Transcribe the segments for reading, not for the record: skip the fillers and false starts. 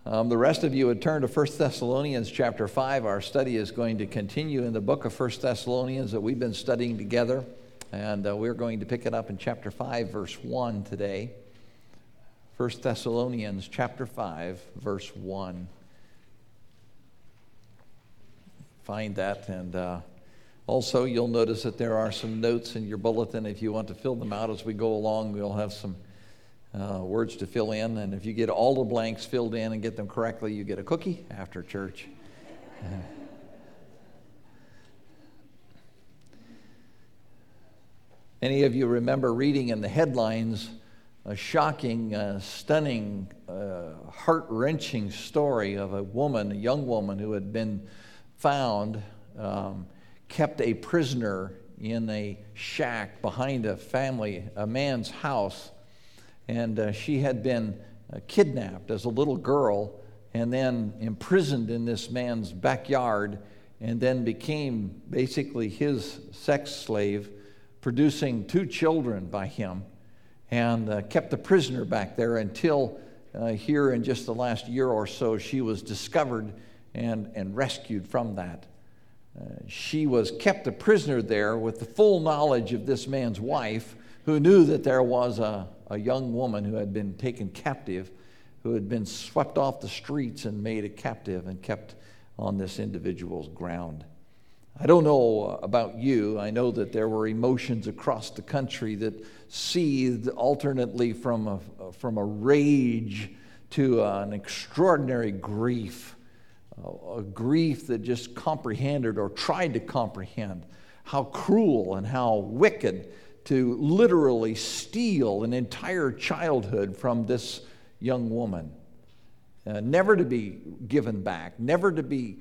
The rest of you would turn to 1 Thessalonians chapter 5. Our study is going to continue in the book of 1 Thessalonians that we've been studying together. And we're going to pick it up in chapter 5, verse 1 today. 1 Thessalonians chapter 5, verse 1. Find that. And also you'll notice that there are some notes in your bulletin. If you want to fill them out as we go along, we'll have some words to fill in, and if you get all the blanks filled in and get them correctly, you get a cookie after church. Many of you remember reading in the headlines a shocking, stunning, heart-wrenching story of a young woman who had been found, kept a prisoner in a shack behind a man's house. And she had been kidnapped as a little girl and then imprisoned in this man's backyard and then became basically his sex slave, producing 2 children by him, and kept the prisoner back there until here in just the last year or so she was discovered and rescued from that. She was kept a prisoner there with the full knowledge of this man's wife, who knew that there was a young woman who had been taken captive, who had been swept off the streets and made a captive and kept on this individual's ground. I don't know about you. I know that there were emotions across the country that seethed alternately from a rage to an extraordinary grief, a grief that just comprehended or tried to comprehend how cruel and how wicked to literally steal an entire childhood from this young woman, never to be given back, never to be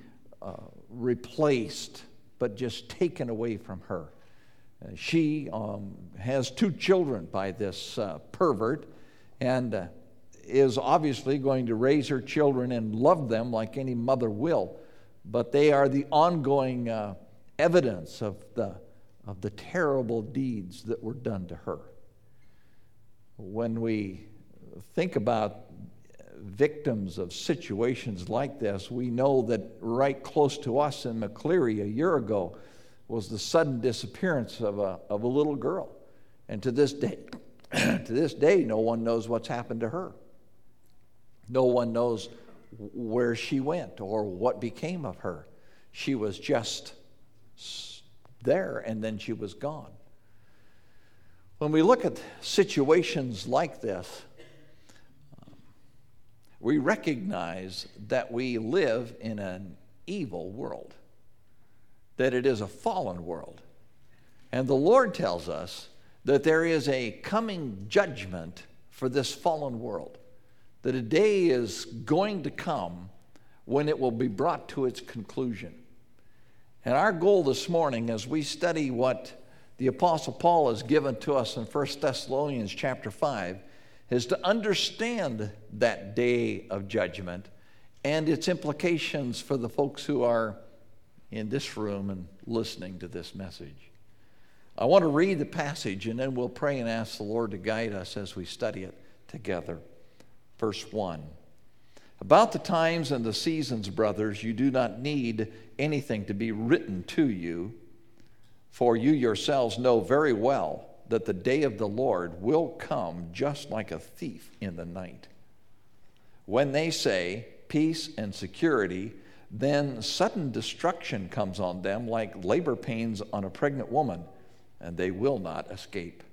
replaced, but just taken away from her. She has 2 children by this pervert, and is obviously going to raise her children and love them like any mother will, but they are the ongoing evidence of the terrible deeds that were done to her. When we think about victims of situations like this, we know that right close to us in McCleary a year ago was the sudden disappearance of a little girl. And to this day, no one knows what's happened to her. No one knows where she went or what became of her. She was just there, and then she was gone. When we look at situations like this, we recognize that we live in an evil world, that it is a fallen world. And the Lord tells us that there is a coming judgment for this fallen world, that a day is going to come when it will be brought to its conclusion. And our goal this morning, as we study what the Apostle Paul has given to us in 1 Thessalonians chapter 5, is to understand that day of judgment and its implications for the folks who are in this room and listening to this message. I want to read the passage, and then we'll pray and ask the Lord to guide us as we study it together. Verse 1. About the times and the seasons, brothers, you do not need anything to be written to you, for you yourselves know very well that the day of the Lord will come just like a thief in the night. When they say peace and security, then sudden destruction comes on them like labor pains on a pregnant woman, and they will not escape.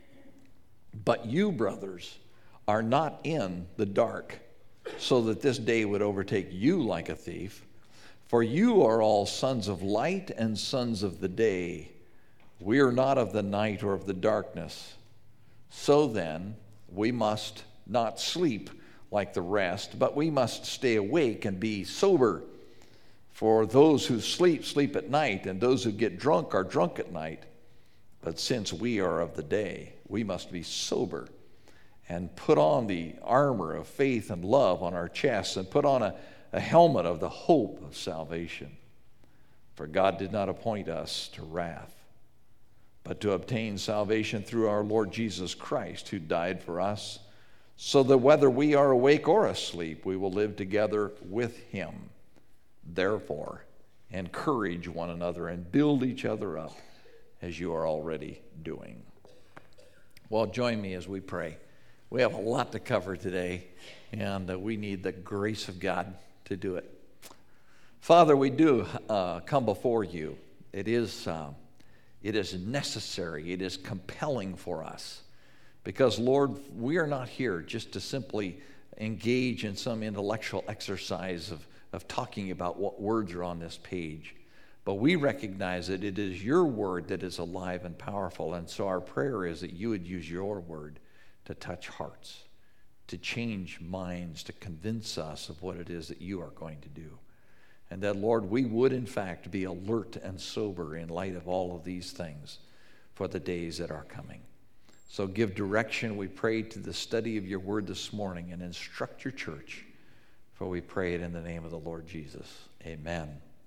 But you, brothers, are not in the dark, so that this day would overtake you like a thief. For you are all sons of light and sons of the day. We are not of the night or of the darkness. So then, we must not sleep like the rest, but we must stay awake and be sober. For those who sleep, sleep at night, and those who get drunk are drunk at night. But since we are of the day, we must be sober and put on the armor of faith and love on our chests, and put on a helmet of the hope of salvation. For God did not appoint us to wrath, but to obtain salvation through our Lord Jesus Christ, who died for us, so that whether we are awake or asleep, we will live together with him. Therefore, encourage one another and build each other up as you are already doing. Well, join me as we pray. We have a lot to cover today, and we need the grace of God to do it. Father, we do come before you. It is necessary. It is compelling for us. Because, Lord, we are not here just to simply engage in some intellectual exercise of talking about what words are on this page. But we recognize that it is your word that is alive and powerful. And so our prayer is that you would use your word to touch hearts, to change minds, to convince us of what it is that you are going to do. And that, Lord, we would in fact be alert and sober in light of all of these things for the days that are coming. So give direction, we pray, to the study of your word this morning, and instruct your church, for we pray it in the name of the Lord Jesus. Amen.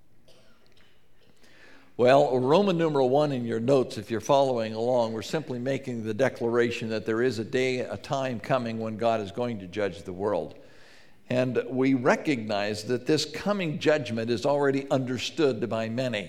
Well, Roman numeral 1 in your notes, if you're following along, we're simply making the declaration that there is a time coming when God is going to judge the world. And we recognize that this coming judgment is already understood by many.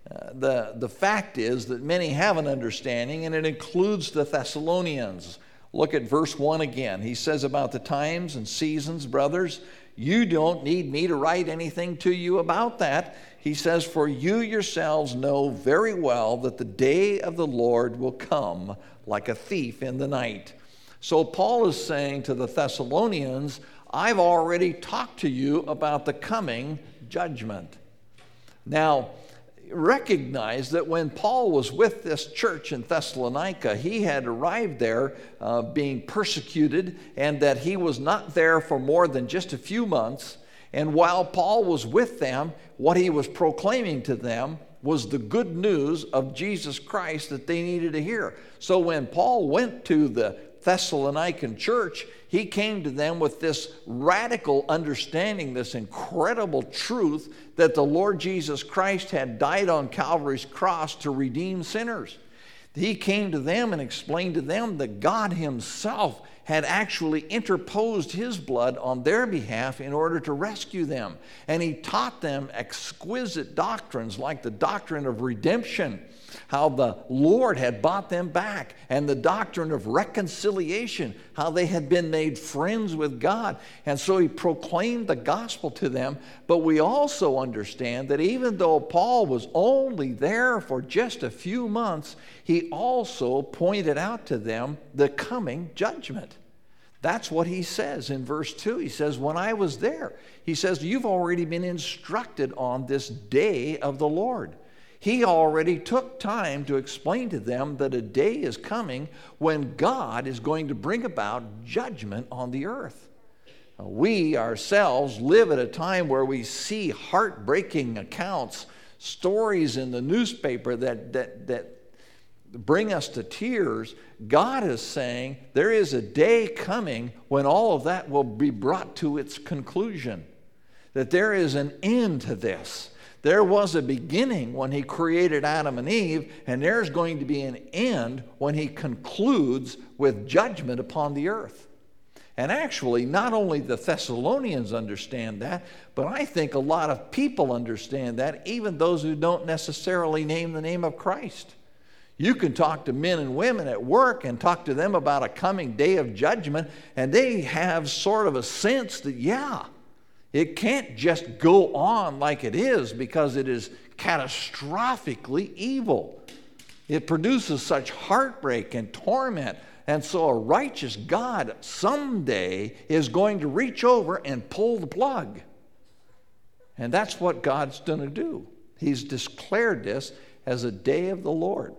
The fact is that many have an understanding, and it includes the Thessalonians. Look at verse 1 again. He says about the times and seasons, brothers, you don't need me to write anything to you about that. He says, for you yourselves know very well that the day of the Lord will come like a thief in the night. So Paul is saying to the Thessalonians, I've already talked to you about the coming judgment. Now, recognize that when Paul was with this church in Thessalonica, he had arrived there being persecuted, and that he was not there for more than just a few months. And while Paul was with them, what he was proclaiming to them was the good news of Jesus Christ that they needed to hear. So when Paul went to the Thessalonican church, he came to them with this radical understanding, this incredible truth that the Lord Jesus Christ had died on Calvary's cross to redeem sinners. He came to them and explained to them that God himself had actually interposed his blood on their behalf in order to rescue them. And he taught them exquisite doctrines like the doctrine of redemption, how the Lord had bought them back, and the doctrine of reconciliation, how they had been made friends with God. And so he proclaimed the gospel to them. But we also understand that even though Paul was only there for just a few months, he also pointed out to them the coming judgment. That's what he says in verse 2. He says, when I was there, he says, you've already been instructed on this day of the Lord. He already took time to explain to them that a day is coming when God is going to bring about judgment on the earth. We ourselves live at a time where we see heartbreaking accounts, stories in the newspaper that bring us to tears. God is saying there is a day coming when all of that will be brought to its conclusion, that there is an end to this. There was a beginning when he created Adam and Eve, and there's going to be an end when he concludes with judgment upon the earth. And actually, not only the Thessalonians understand that, but I think a lot of people understand that, even those who don't necessarily name the name of Christ. You can talk to men and women at work and talk to them about a coming day of judgment, and they have sort of a sense that, yeah, it can't just go on like it is because it is catastrophically evil. It produces such heartbreak and torment. And so a righteous God someday is going to reach over and pull the plug. And that's what God's going to do. He's declared this as a day of the Lord.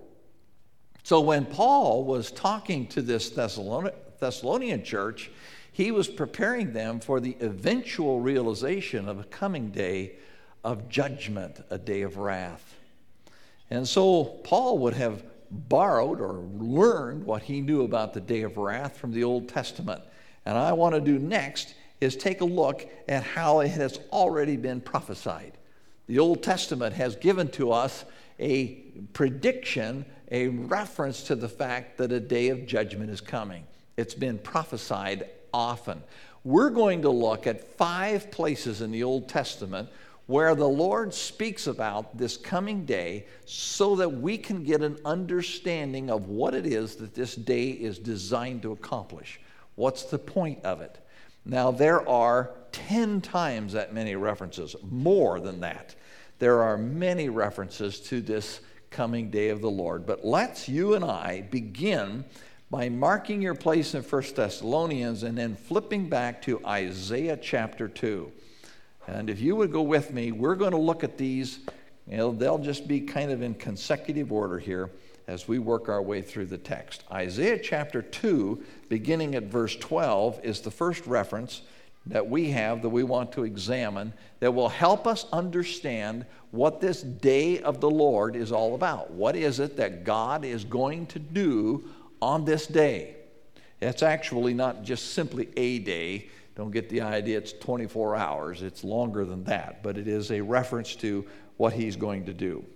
So when Paul was talking to this Thessalonian church, he was preparing them for the eventual realization of a coming day of judgment, a day of wrath. And so Paul would have borrowed or learned what he knew about the day of wrath from the Old Testament. And I want to do next is take a look at how it has already been prophesied. The Old Testament has given to us a prediction, a reference to the fact that a day of judgment is coming. It's been prophesied often. We're going to look at 5 places in the Old Testament where the Lord speaks about this coming day so that we can get an understanding of what it is that this day is designed to accomplish. What's the point of it? Now, there are 10 times that many references, more than that. There are many references to this coming day of the Lord. But let's, you and I, begin by marking your place in 1 Thessalonians and then flipping back to Isaiah chapter 2. And if you would go with me, we're going to look at these. They'll just be kind of in consecutive order here as we work our way through the text. Isaiah chapter 2, beginning at verse 12, is the first reference that we have that we want to examine that will help us understand what this day of the Lord is all about. What is it that God is going to do on this day? It's actually not just simply a day. Don't get the idea it's 24 hours. It's longer than that, but it is a reference to what he's going to do.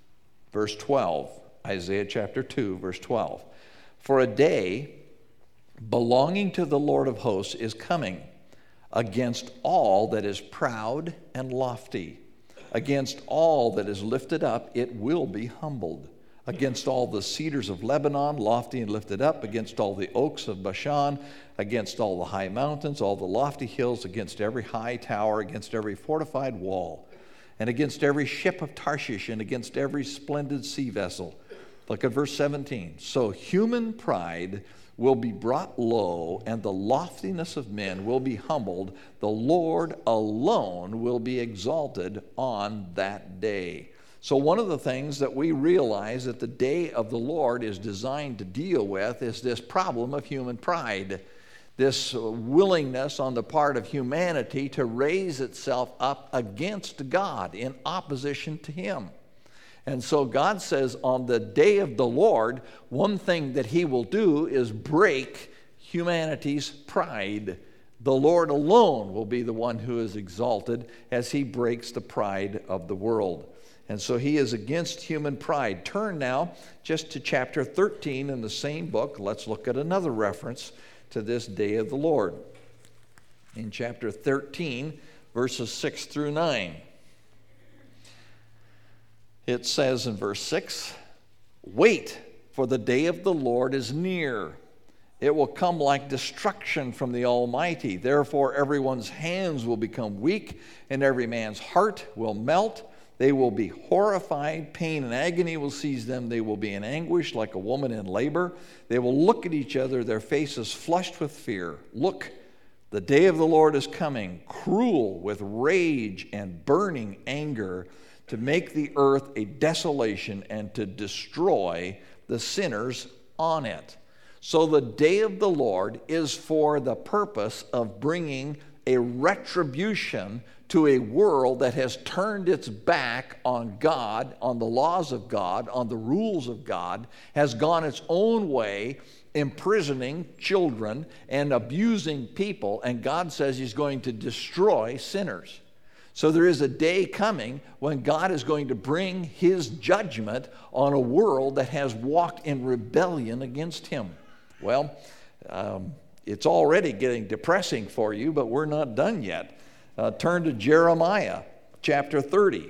Verse 12, Isaiah chapter 2, verse 12. For a day belonging to the Lord of hosts is coming against all that is proud and lofty. Against all that is lifted up, it will be humbled. Against all the cedars of Lebanon, lofty and lifted up, against all the oaks of Bashan, against all the high mountains, all the lofty hills, against every high tower, against every fortified wall, and against every ship of Tarshish, and against every splendid sea vessel. Look at verse 17. So human pride will be brought low, and the loftiness of men will be humbled. The Lord alone will be exalted on that day. So one of the things that we realize that the day of the Lord is designed to deal with is this problem of human pride, this willingness on the part of humanity to raise itself up against God in opposition to him. And so God says on the day of the Lord, one thing that he will do is break humanity's pride. The Lord alone will be the one who is exalted as he breaks the pride of the world. And so he is against human pride. Turn now just to chapter 13 in the same book. Let's look at another reference to this day of the Lord. In chapter 13, verses 6 through 9. It says in verse 6, wait, for the day of the Lord is near. It will come like destruction from the Almighty. Therefore, everyone's hands will become weak, and every man's heart will melt. They will be horrified. Pain and agony will seize them. They will be in anguish like a woman in labor. They will look at each other, their faces flushed with fear. Look, the day of the Lord is coming, cruel with rage and burning anger, to make the earth a desolation and to destroy the sinners on it. So the day of the Lord is for the purpose of bringing a retribution to a world that has turned its back on God, on the laws of God, on the rules of God, has gone its own way, imprisoning children and abusing people, and God says he's going to destroy sinners. So there is a day coming when God is going to bring his judgment on a world that has walked in rebellion against him. Well, it's already getting depressing for you, but we're not done yet. Turn to Jeremiah chapter 30.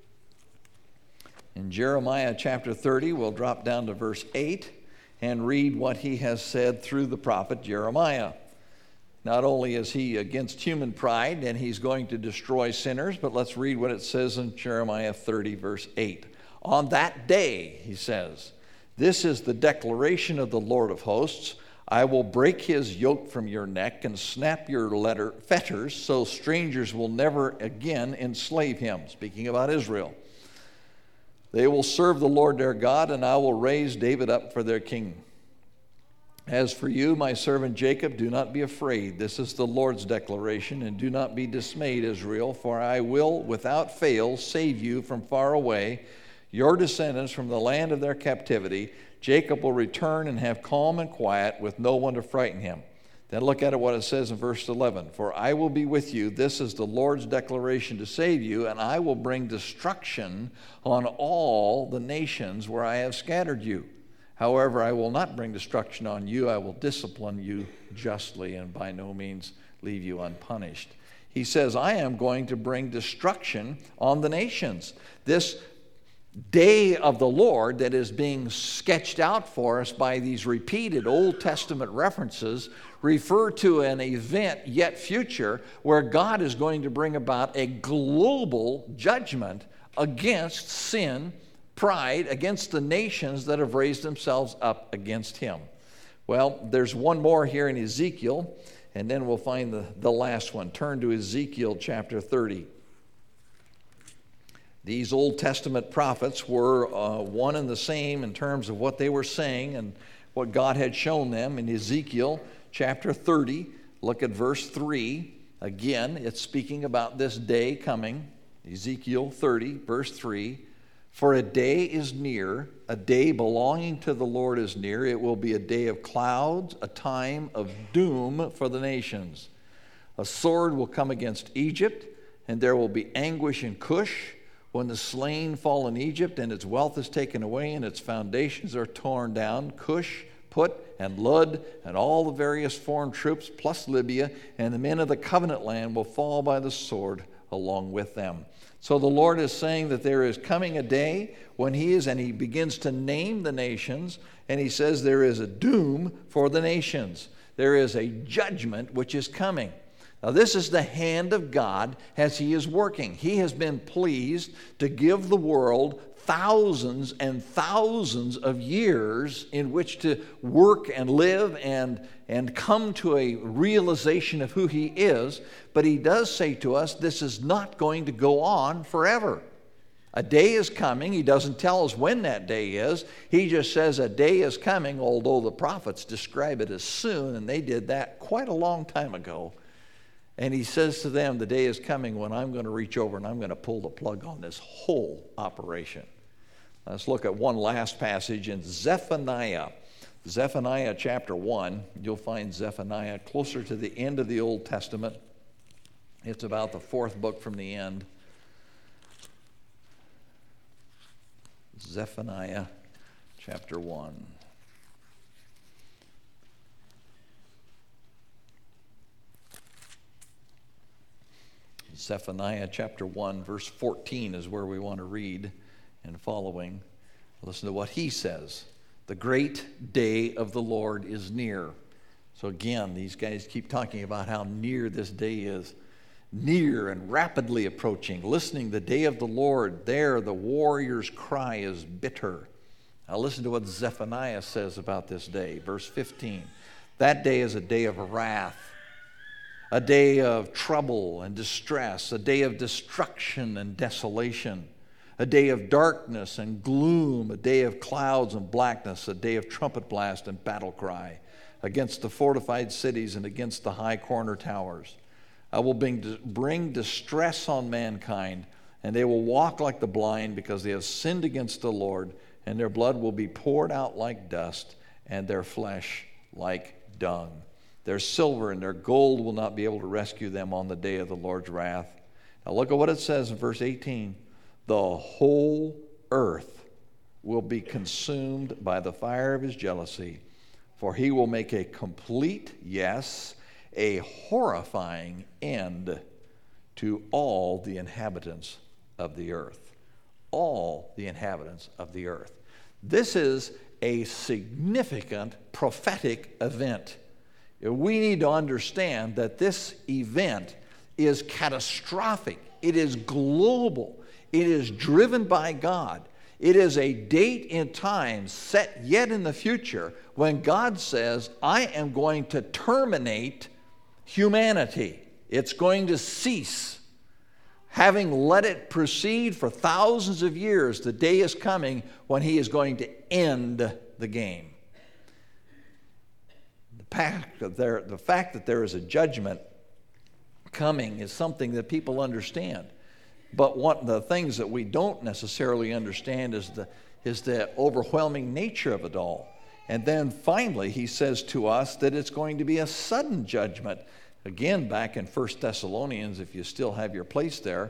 In Jeremiah chapter 30, we'll drop down to verse 8 and read what he has said through the prophet Jeremiah. Not only is he against human pride and he's going to destroy sinners, but let's read what it says in Jeremiah 30, verse 8. On that day, he says, this is the declaration of the Lord of hosts. I will break his yoke from your neck and snap your fetters so strangers will never again enslave him. Speaking about Israel. They will serve the Lord their God, and I will raise David up for their king. As for you, my servant Jacob, do not be afraid. This is the Lord's declaration, and do not be dismayed, Israel, for I will without fail save you from far away, your descendants from the land of their captivity. Jacob will return and have calm and quiet with no one to frighten him. Then look at what it says in verse 11. For I will be with you. This is the Lord's declaration to save you, and I will bring destruction on all the nations where I have scattered you. However, I will not bring destruction on you. I will discipline you justly and by no means leave you unpunished. He says, I am going to bring destruction on the nations. This day of the Lord that is being sketched out for us by these repeated Old Testament references refer to an event yet future where God is going to bring about a global judgment against sin, pride, against the nations that have raised themselves up against him. Well, there's one more here in Ezekiel, and then we'll find the last one. Turn to Ezekiel chapter 30. These Old Testament prophets were one and the same in terms of what they were saying and what God had shown them. In Ezekiel chapter 30, look at verse 3. Again, it's speaking about this day coming. Ezekiel 30, verse 3. For a day is near, a day belonging to the Lord is near. It will be a day of clouds, a time of doom for the nations. A sword will come against Egypt, and there will be anguish in Cush when the slain fall in Egypt and its wealth is taken away and its foundations are torn down. Cush, Put, and Lud, and all the various foreign troops, plus Libya, and the men of the covenant land will fall by the sword along with them. So the Lord is saying that there is coming a day when he begins to name the nations, and he says there is a doom for the nations. There is a judgment which is coming. Now, this is the hand of God as he is working. He has been pleased to give the world thousands and thousands of years in which to work and live and come to a realization of who he is. But he does say to us, this is not going to go on forever. A day is coming. He doesn't tell us when that day is. He just says a day is coming, although the prophets describe it as soon, and they did that quite a long time ago. And he says to them, the day is coming when I'm going to reach over and I'm going to pull the plug on this whole operation. Let's look at one last passage in Zephaniah. Zephaniah chapter 1. You'll find Zephaniah closer to the end of the Old Testament. It's about the fourth book from the end. Zephaniah chapter 1. Zephaniah chapter 1, verse 14 is where we want to read and following. Listen to what he says. The great day of the Lord is near. So again, these guys keep talking about how near this day is. Near and rapidly approaching. Listening, the day of the Lord, there the warrior's cry is bitter. Now listen to what Zephaniah says about this day. Verse 15. That day is a day of wrath. A day of trouble and distress, a day of destruction and desolation, a day of darkness and gloom, a day of clouds and blackness, a day of trumpet blast and battle cry against the fortified cities and against the high corner towers. I will bring distress on mankind, and they will walk like the blind because they have sinned against the Lord, and their blood will be poured out like dust, and their flesh like dung. Their silver and their gold will not be able to rescue them on the day of the Lord's wrath. Now look at what it says in verse 18. The whole earth will be consumed by the fire of his jealousy, for he will make a complete, yes, a horrifying end to all the inhabitants of the earth. All the inhabitants of the earth. This is a significant prophetic event. We need to understand that this event is catastrophic. It is global. It is driven by God. It is a date in time set yet in the future when God says, I am going to terminate humanity. It's going to cease. Having let it proceed for thousands of years, the day is coming when he is going to end the game. The fact that there is a judgment coming is something that people understand. But one of the things that we don't necessarily understand is the overwhelming nature of it all. And then finally, he says to us that it's going to be a sudden judgment. Again, back in 1 Thessalonians, if you still have your place there,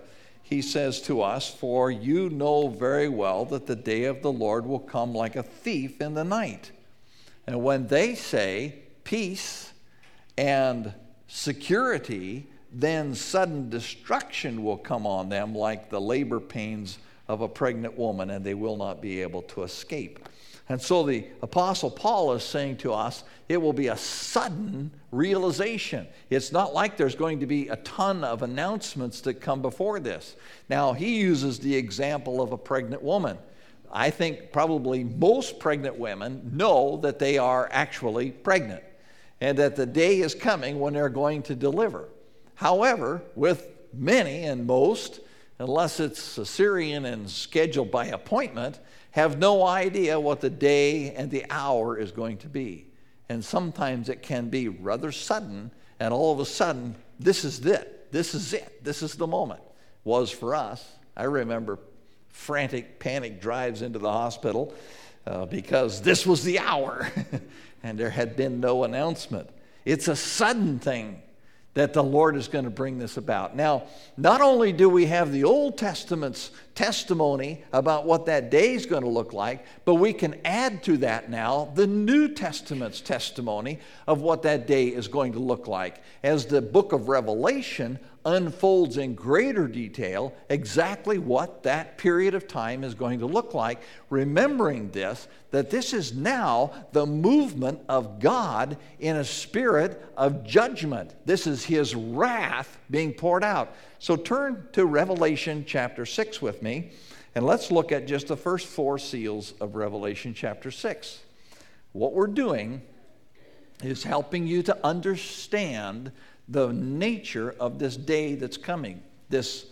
he says to us, "For you know very well that the day of the Lord will come like a thief in the night. And when they say peace and security, then sudden destruction will come on them like the labor pains of a pregnant woman, and they will not be able to escape." And so the Apostle Paul is saying to us, it will be a sudden realization. It's not like there's going to be a ton of announcements that come before this. Now, he uses the example of a pregnant woman. I think probably most pregnant women know that they are actually pregnant and that the day is coming when they're going to deliver. However, with many and most, unless it's Caesarean and scheduled by appointment, have no idea what the day and the hour is going to be. And sometimes it can be rather sudden, and all of a sudden, this is it. This is it. This is the moment. Was for us. I remember frantic, panic drives into the hospital because this was the hour, and there had been no announcement. It's a sudden thing that the Lord is going to bring this about. Now, not only do we have the Old Testament's testimony about what that day is going to look like, but we can add to that now the New Testament's testimony of what that day is going to look like, as the book of Revelation unfolds in greater detail exactly what that period of time is going to look like, remembering this, that this is now the movement of God in a spirit of judgment. This is his wrath being poured out. So turn to Revelation chapter 6 with me, and let's look at just the first 4 seals of Revelation chapter 6. What we're doing is helping you to understand the nature of this day that's coming, this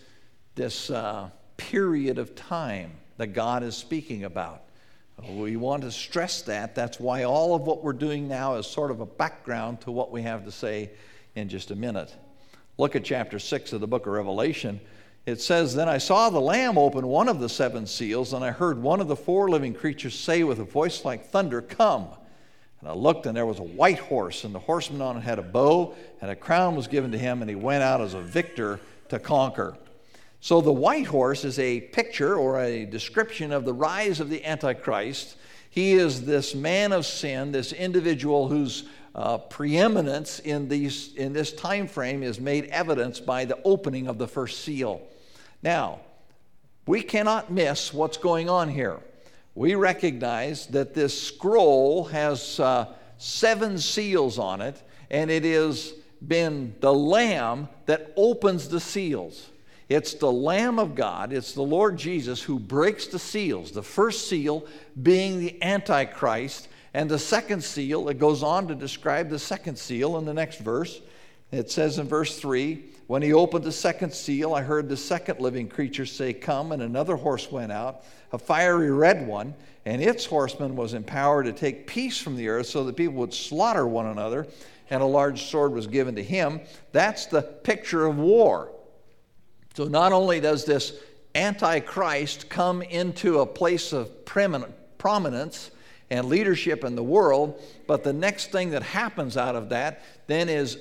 period of time that God is speaking about. We want to stress that. That's why all of what we're doing now is sort of a background to what we have to say in just a minute. Look at chapter 6 of the book of Revelation. It says, "Then I saw the Lamb open one of the 7 seals, and I heard one of the 4 living creatures say with a voice like thunder, 'Come.' And I looked, and there was a white horse, and the horseman on it had a bow, and a crown was given to him, and he went out as a victor to conquer." So the white horse is a picture or a description of the rise of the Antichrist. He is this man of sin, this individual whose preeminence in this time frame is made evidence by the opening of the first seal. Now, we cannot miss what's going on here. We recognize that this scroll has 7 seals on it, and it has been the Lamb that opens the seals. It's the Lamb of God, it's the Lord Jesus who breaks the seals. The first seal being the Antichrist, and the second seal, it goes on to describe the second seal in the next verse. It says in verse 3, "When he opened the second seal, I heard the second living creature say, 'Come,' and another horse went out, a fiery red one, and its horseman was empowered to take peace from the earth so that people would slaughter one another, and a large sword was given to him." That's the picture of war. So not only does this Antichrist come into a place of prominence and leadership in the world, but the next thing that happens out of that then is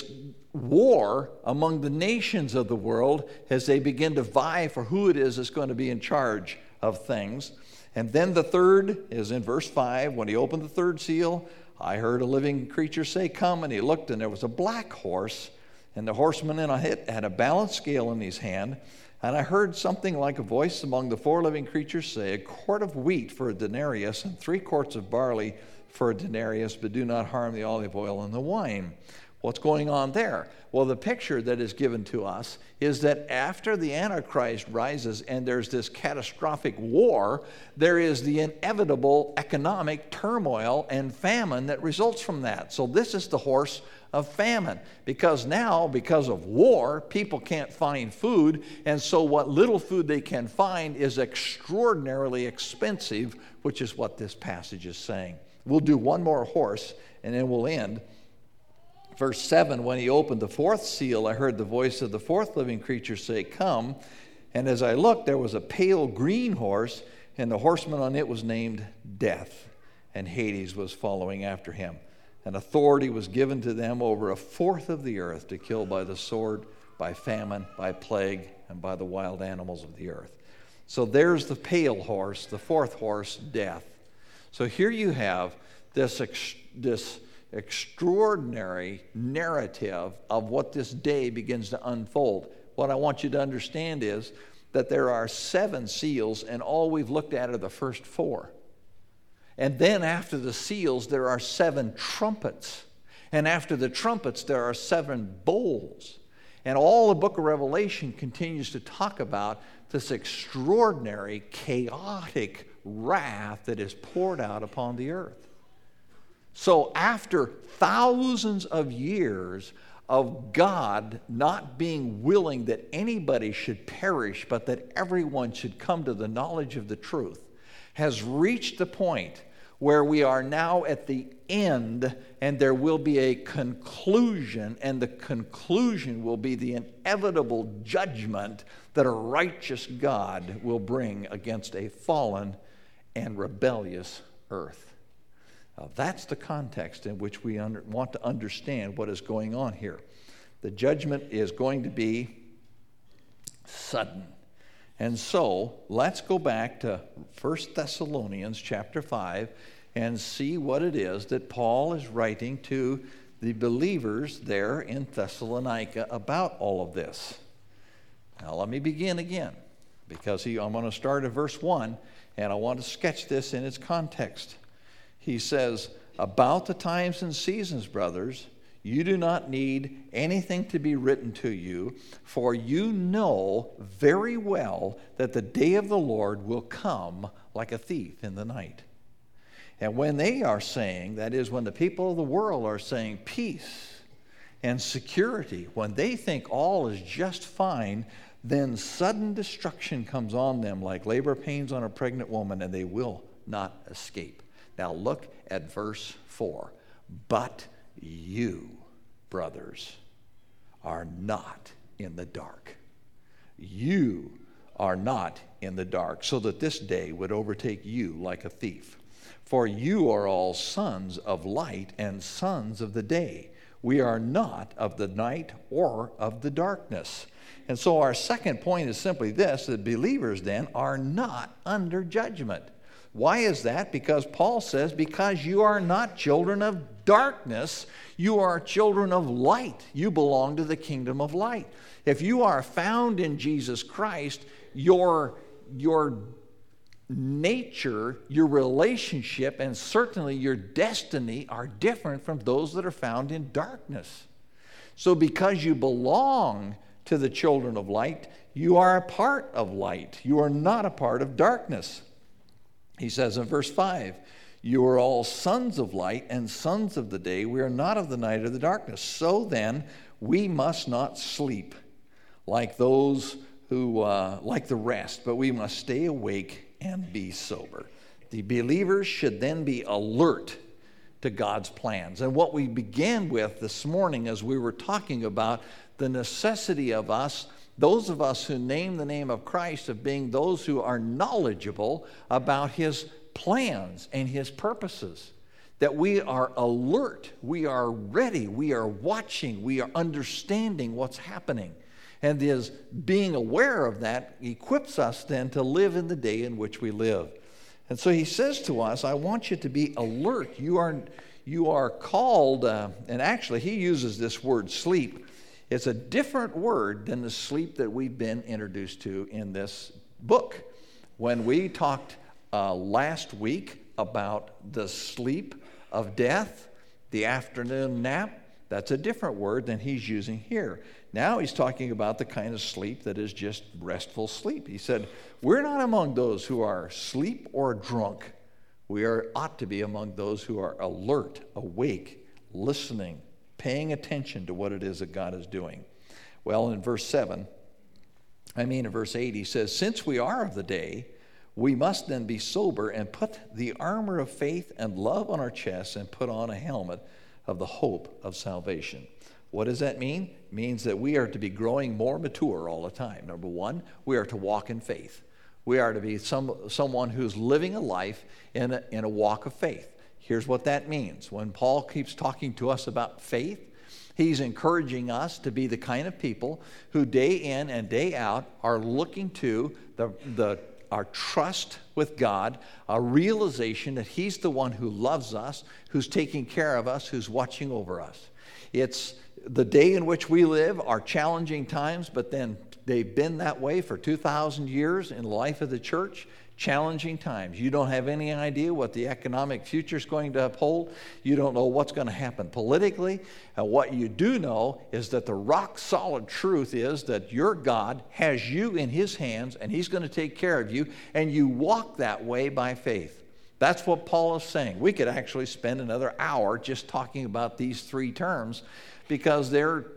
war among the nations of the world as they begin to vie for who it is that's going to be in charge of things. And then the third is in verse 5. "When he opened the third seal, I heard a living creature say, 'Come,' and he looked, and there was a black horse, and the horseman in it had a balance scale in his hand. And I heard something like a voice among the 4 living creatures say, 'A quart of wheat for a denarius, and 3 quarts of barley for a denarius, but do not harm the olive oil and the wine.'" What's going on there? Well, the picture that is given to us is that after the Antichrist rises and there's this catastrophic war, there is the inevitable economic turmoil and famine that results from that. So this is the horse of famine, because now, because of war, people can't find food, and so what little food they can find is extraordinarily expensive, which is what this passage is saying. We'll do one more horse, and then we'll end. Verse 7, "When he opened the 4th seal, I heard the voice of the 4th living creature say, 'Come.' And as I looked, there was a pale green horse, and the horseman on it was named Death, and Hades was following after him. And authority was given to them over 1/4 of the earth to kill by the sword, by famine, by plague, and by the wild animals of the earth. So there's the pale horse, the fourth horse, death. So here you have this extraordinary narrative of what this day begins to unfold. What I want you to understand is that there are 7 seals, and all we've looked at are the first 4. And then after the seals, there are 7 trumpets. And after the trumpets, there are 7 bowls. And all the book of Revelation continues to talk about this extraordinary, chaotic wrath that is poured out upon the earth. So after thousands of years of God not being willing that anybody should perish, but that everyone should come to the knowledge of the truth, has reached the point where we are now at the end, and there will be a conclusion, and the conclusion will be the inevitable judgment that a righteous God will bring against a fallen and rebellious earth. Now, that's the context in which we want to understand what is going on here. The judgment is going to be sudden. And so, let's go back to 1 Thessalonians chapter 5 and see what it is that Paul is writing to the believers there in Thessalonica about all of this. Now, let me begin again, because I'm going to start at verse 1, and I want to sketch this in its context. He says, "About the times and seasons, brothers, you do not need anything to be written to you, for you know very well that the day of the Lord will come like a thief in the night." And when they are saying, that is, when the people of the world are saying peace and security, when they think all is just fine, then sudden destruction comes on them like labor pains on a pregnant woman, and they will not escape. Now look at verse 4. "But you, brothers, are not in the dark." You are not in the dark, so that this day would overtake you like a thief. "For you are all sons of light and sons of the day. We are not of the night or of the darkness." And so our second point is simply this, that believers then are not under judgment. Why is that? Because Paul says, because you are not children of darkness, you are children of light. You belong to the kingdom of light. If you are found in Jesus Christ, your nature, your relationship, and certainly your destiny are different from those that are found in darkness. So because you belong to the children of light, you are a part of light. You are not a part of darkness. He says in verse 5, "You are all sons of light and sons of the day. We are not of the night or the darkness. So then, we must not sleep like those who, like the rest, but we must stay awake and be sober." The believers should then be alert to God's plans. And what we began with this morning as we were talking about the necessity of us, those of us who name the name of Christ, of being those who are knowledgeable about His plans and His purposes. That we are alert, we are ready, we are watching, we are understanding what's happening. And is being aware of that equips us then to live in the day in which we live. And so he says to us, I want you to be alert. You are called, and actually he uses this word sleep. It's a different word than the sleep that we've been introduced to in this book. When we talked last week about the sleep of death, the afternoon nap, that's a different word than he's using here. Now he's talking about the kind of sleep that is just restful sleep. He said, we're not among those who are asleep or drunk. We ought to be among those who are alert, awake, listening, paying attention to what it is that God is doing. Well, in verse 8, he says, since we are of the day, we must then be sober and put the armor of faith and love on our chests and put on a helmet of the hope of salvation. What does that mean? It means that we are to be growing more mature all the time. Number one, we are to walk in faith. We are to be someone who's living a life in a walk of faith. Here's what that means. When Paul keeps talking to us about faith, He's encouraging us to be the kind of people who day in and day out are looking to our trust with God, a realization that He's the one who loves us, who's taking care of us, who's watching over us. It's the day in which we live are challenging times, but then they've been that way for 2,000 years in the life of the church. Challenging times. You don't have any idea what the economic future is going to uphold. You don't know what's going to happen politically. And what you do know is that the rock solid truth is that your God has you in His hands and He's going to take care of you, and you walk that way by faith. That's what Paul is saying. We could actually spend another hour just talking about these three terms because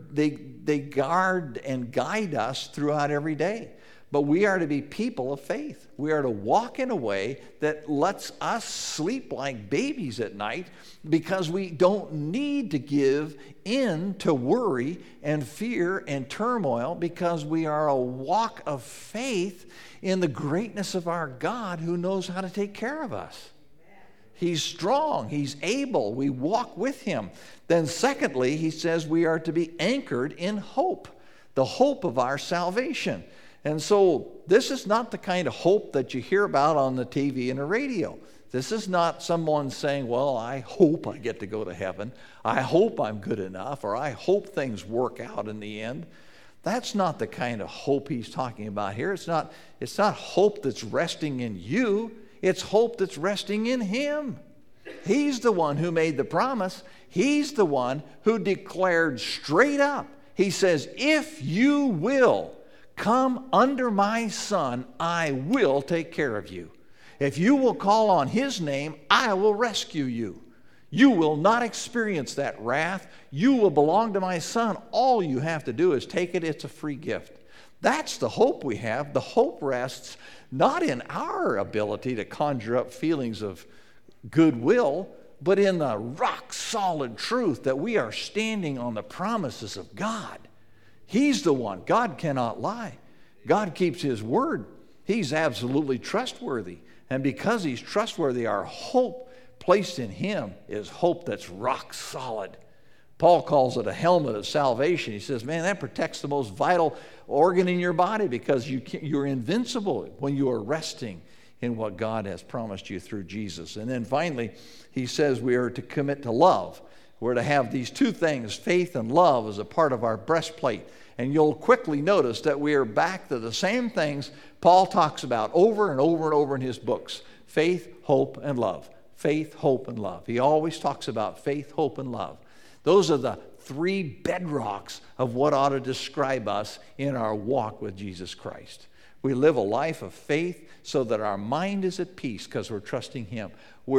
they guard and guide us throughout every day. But we are to be people of faith. We are to walk in a way that lets us sleep like babies at night because we don't need to give in to worry and fear and turmoil because we are a walk of faith in the greatness of our God who knows how to take care of us. He's strong. He's able. We walk with Him. Then secondly, he says we are to be anchored in hope, the hope of our salvation. And so this is not the kind of hope that you hear about on the TV and the radio. This is not someone saying, well, I hope I get to go to heaven. I hope I'm good enough, or I hope things work out in the end. That's not the kind of hope he's talking about here. It's not hope that's resting in you. It's hope that's resting in Him. He's the one who made the promise. He's the one who declared straight up. He says, if you will come under my Son, I will take care of you. If you will call on His name, I will rescue you. You will not experience that wrath. You will belong to my Son. All you have to do is take it. It's a free gift. That's the hope we have. The hope rests not in our ability to conjure up feelings of goodwill, but in the rock-solid truth that we are standing on the promises of God. He's the one. God cannot lie. God keeps His word. He's absolutely trustworthy. And because He's trustworthy, our hope placed in Him is hope that's rock solid. Paul calls it a helmet of salvation. He says, man, that protects the most vital organ in your body because you're invincible when you are resting in what God has promised you through Jesus. And then finally, he says we are to commit to love. We're to have these two things, faith and love, as a part of our breastplate. And you'll quickly notice that we are back to the same things Paul talks about over and over and over in his books. Faith, hope, and love. Faith, hope, and love. He always talks about faith, hope, and love. Those are the three bedrocks of what ought to describe us in our walk with Jesus Christ. We live a life of faith so that our mind is at peace because we're trusting Him.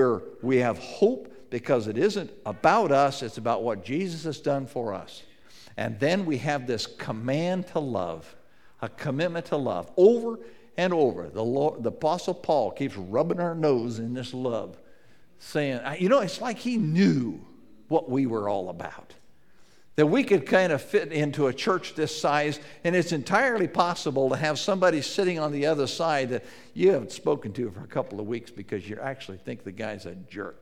We have hope because it isn't about us, it's about what Jesus has done for us. And then we have this command to love, a commitment to love. Over and over, the Apostle Paul keeps rubbing our nose in this love, saying, it's like he knew what we were all about. That we could kind of fit into a church this size, and it's entirely possible to have somebody sitting on the other side that you haven't spoken to for a couple of weeks because you actually think the guy's a jerk.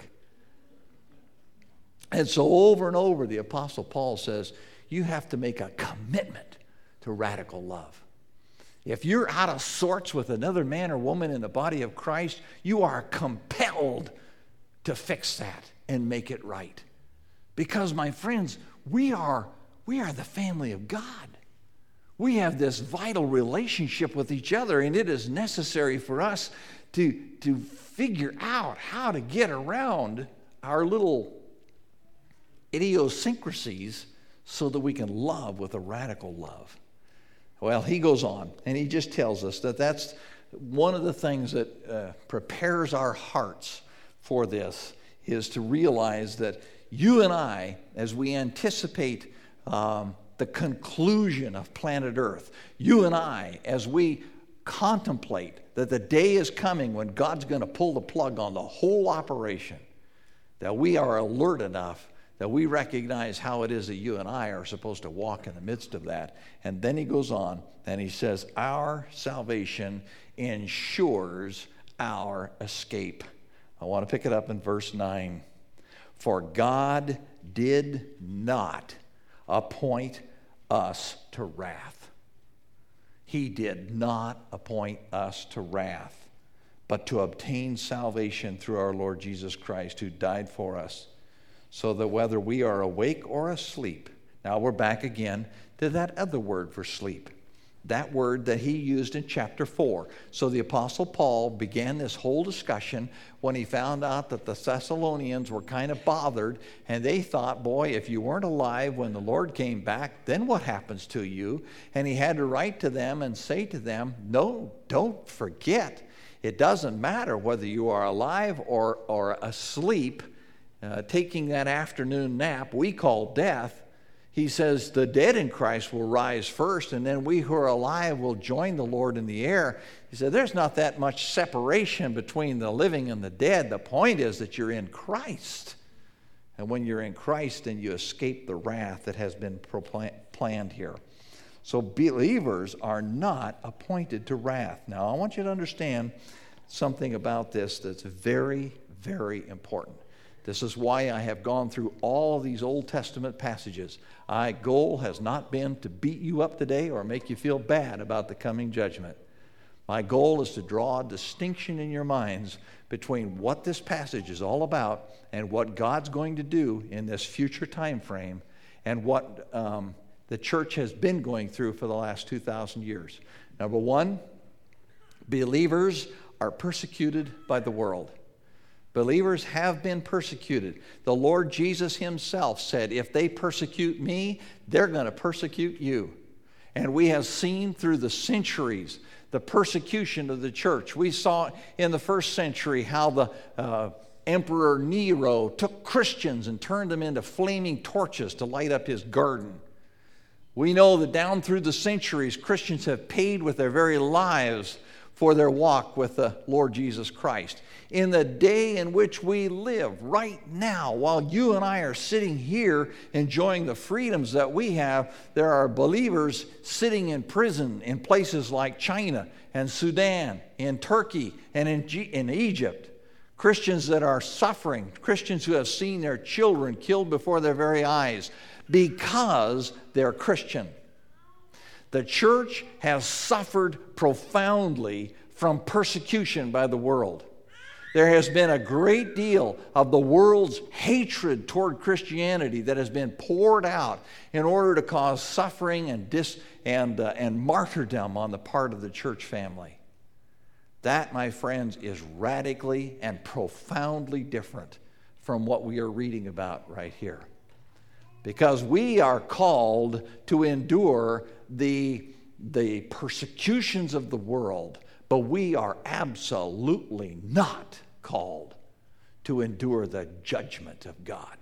And so over and over, the Apostle Paul says, you have to make a commitment to radical love. If you're out of sorts with another man or woman in the body of Christ, you are compelled to fix that and make it right. Because, my friends, we are the family of God. We have this vital relationship with each other, and it is necessary for us to figure out how to get around our little idiosyncrasies so that we can love with a radical love. Well, he goes on, and he just tells us that that's one of the things that prepares our hearts for this, is to realize that you and I, as we anticipate the conclusion of planet Earth, you and I, as we contemplate that the day is coming when God's going to pull the plug on the whole operation, that we are alert enough that we recognize how it is that you and I are supposed to walk in the midst of that. And then he goes on and he says, our salvation ensures our escape. I want to pick it up in verse 9. For God did not appoint us to wrath. He did not appoint us to wrath, but to obtain salvation through our Lord Jesus Christ, who died for us, so that whether we are awake or asleep. Now we're back again to that other word for sleep, that word that he used in chapter 4. So the Apostle Paul began this whole discussion when he found out that the Thessalonians were kind of bothered, and they thought, boy, if you weren't alive when the Lord came back, then what happens to you? And he had to write to them and say to them, no, don't forget. It doesn't matter whether you are alive or asleep, taking that afternoon nap we call death. He says the dead in Christ will rise first, and then we who are alive will join the Lord in the air. He said there's not that much separation between the living and the dead. The point is that you're in Christ. And when you're in Christ, then you escape the wrath that has been planned here. So believers are not appointed to wrath. Now, I want you to understand something about this that's very, very important. This is why I have gone through all of these Old Testament passages. My goal has not been to beat you up today or make you feel bad about the coming judgment. My goal is to draw a distinction in your minds between what this passage is all about and what God's going to do in this future time frame and what the church has been going through for the last 2,000 years. Number one, believers are persecuted by the world. Believers have been persecuted. The Lord Jesus himself said, if they persecute me, they're going to persecute you. And we have seen through the centuries the persecution of the church. We saw in the first century how the Emperor Nero took Christians and turned them into flaming torches to light up his garden. We know that down through the centuries, Christians have paid with their very lives for their walk with the Lord Jesus Christ. In the day in which we live right now, while you and I are sitting here enjoying the freedoms that we have, there are believers sitting in prison in places like China and Sudan, in Turkey and in Egypt. Christians that are suffering, Christians who have seen their children killed before their very eyes because they're Christian. The church has suffered profoundly from persecution by the world. There has been a great deal of the world's hatred toward Christianity that has been poured out in order to cause suffering and martyrdom on the part of the church family. That, my friends, is radically and profoundly different from what we are reading about right here. Because we are called to endure the persecutions of the world, but we are absolutely not called to endure the judgment of God.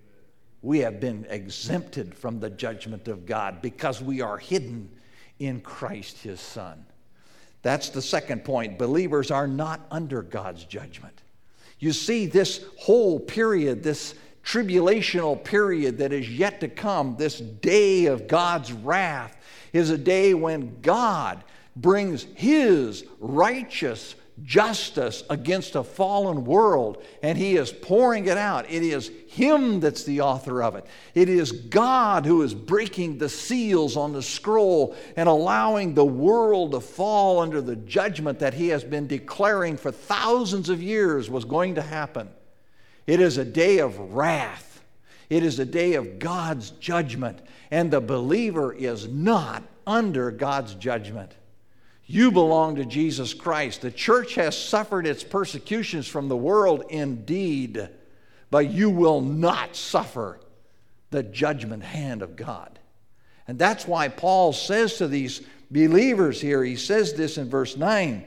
We have been exempted from the judgment of God because we are hidden in Christ his Son. That's the second point. Believers are not under God's judgment. You see, this whole period, this tribulational period that is yet to come, this day of God's wrath, is a day when God brings his righteous justice against a fallen world, and he is pouring it out. It is him that's the author of it. It is God who is breaking the seals on the scroll and allowing the world to fall under the judgment that he has been declaring for thousands of years was going to happen. It is a day of wrath. It is a day of God's judgment, and the believer is not under God's judgment. You belong to Jesus Christ. The church has suffered its persecutions from the world indeed, but you will not suffer the judgment hand of God. And that's why Paul says to these believers here, he says this in verse 9,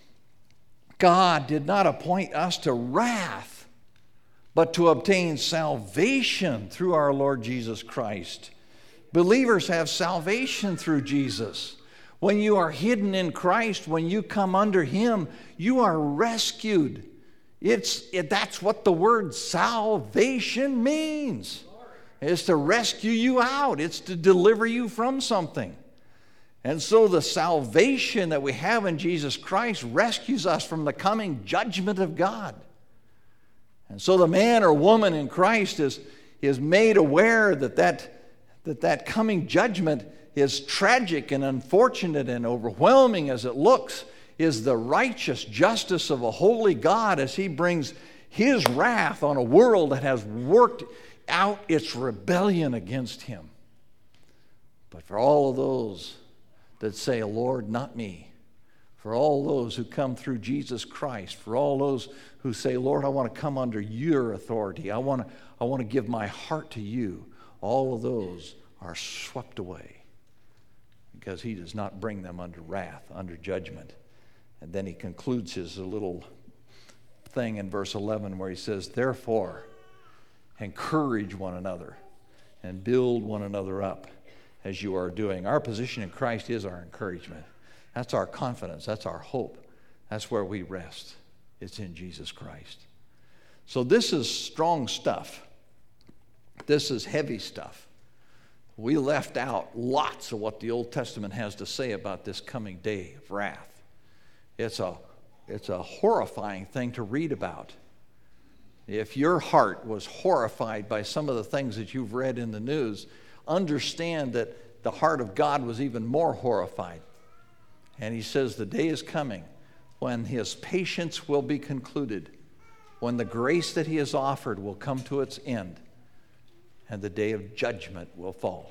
God did not appoint us to wrath, but to obtain salvation through our Lord Jesus Christ. Believers have salvation through Jesus. When you are hidden in Christ, when you come under him, you are rescued. That's what the word salvation means. It's to rescue you out. It's to deliver you from something. And so the salvation that we have in Jesus Christ rescues us from the coming judgment of God. And so the man or woman in Christ is made aware that that coming judgment, as tragic and unfortunate and overwhelming as it looks, is the righteous justice of a holy God as he brings his wrath on a world that has worked out its rebellion against him. But for all of those that say, Lord, not me, for all those who come through Jesus Christ, for all those who say, Lord, I want to come under your authority, I want to give my heart to you, all of those are swept away because he does not bring them under wrath, under judgment. And then he concludes his little thing in verse 11 where he says, therefore, encourage one another and build one another up as you are doing. Our position in Christ is our encouragement. That's our confidence. That's our hope. That's where we rest. It's in Jesus Christ. So this is strong stuff. This is heavy stuff. We left out lots of what the Old Testament has to say about this coming day of wrath. It's a horrifying thing to read about. If your heart was horrified by some of the things that you've read in the news, understand that the heart of God was even more horrified. And he says the day is coming when his patience will be concluded, when the grace that he has offered will come to its end, and the day of judgment will fall.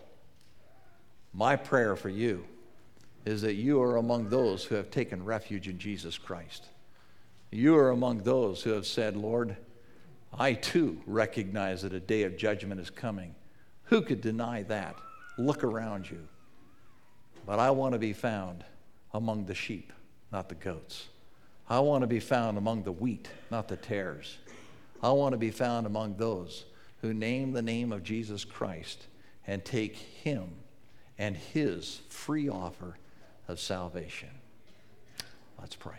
My prayer for you is that you are among those who have taken refuge in Jesus Christ. You are among those who have said, Lord, I too recognize that a day of judgment is coming. Who could deny that? Look around you. But I want to be found among the sheep, not the goats. I want to be found among the wheat, not the tares. I want to be found among those who name the name of Jesus Christ and take him and his free offer of salvation. Let's pray.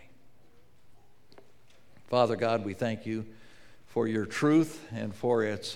Father God, we thank you for your truth and for its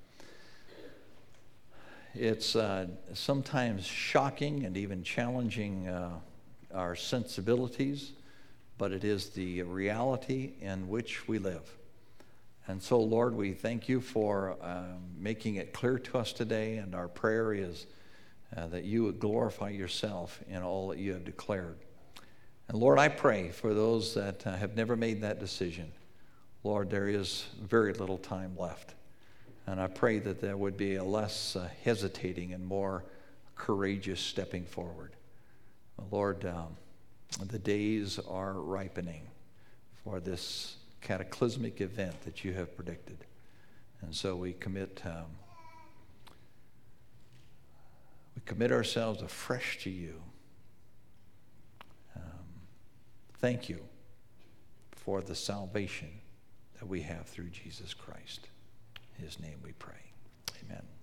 sometimes shocking and even challenging our sensibilities, but it is the reality in which we live. And so, Lord, we thank you for making it clear to us today, and our prayer is that you would glorify yourself in all that you have declared. And Lord, I pray for those that have never made that decision. Lord, there is very little time left. And I pray that there would be a less hesitating and more courageous stepping forward. Lord, the days are ripening for this cataclysmic event that you have predicted. And so we commit ourselves afresh to you. Thank you for the salvation that we have through Jesus Christ. In his name we pray. Amen.